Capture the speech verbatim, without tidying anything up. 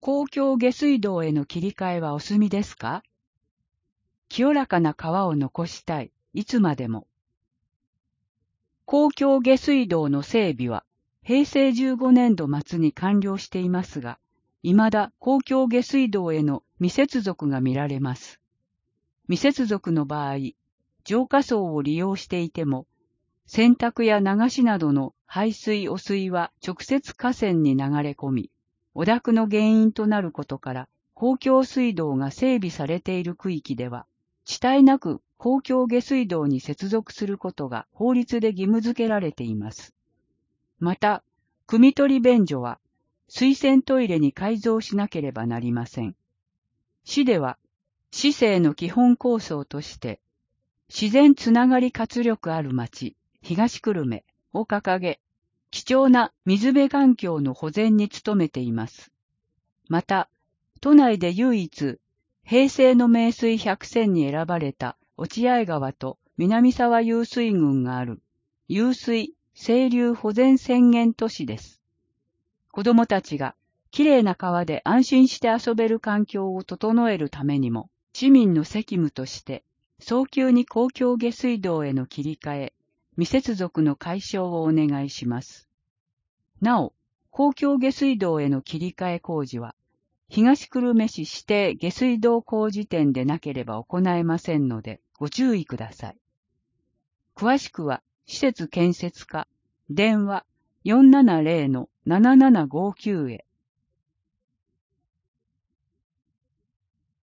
公共下水道への切り替えはお済みですか？清らかな川を残したい、いつまでも。公共下水道の整備は、へいせいじゅうごねんど末に完了していますが、未だ公共下水道への未接続が見られます。未接続の場合、浄化槽を利用していても、洗濯や流しなどの排水汚水は直接河川に流れ込み、汚濁の原因となることから、公共水道が整備されている区域では、遅滞なく公共下水道に接続することが法律で義務付けられています。また、汲み取り便所は、水洗トイレに改造しなければなりません。市では、市政の基本構想として、自然つながり活力ある町、東久留米を掲げ、貴重な水辺環境の保全に努めています。また、都内で唯一、平成の名水百選に選ばれた落合川と南沢湧水群がある、湧水清流保全宣言都市です。子供たちがきれいな川で安心して遊べる環境を整えるためにも、市民の責務として、早急に公共下水道への切り替え、未接続の解消をお願いします。なお、公共下水道への切り替え工事は、東久留米市指定下水道工事店でなければ行えませんので、ご注意ください。詳しくは、施設建設課、電話 よんななゼロのななななごきゅう へ。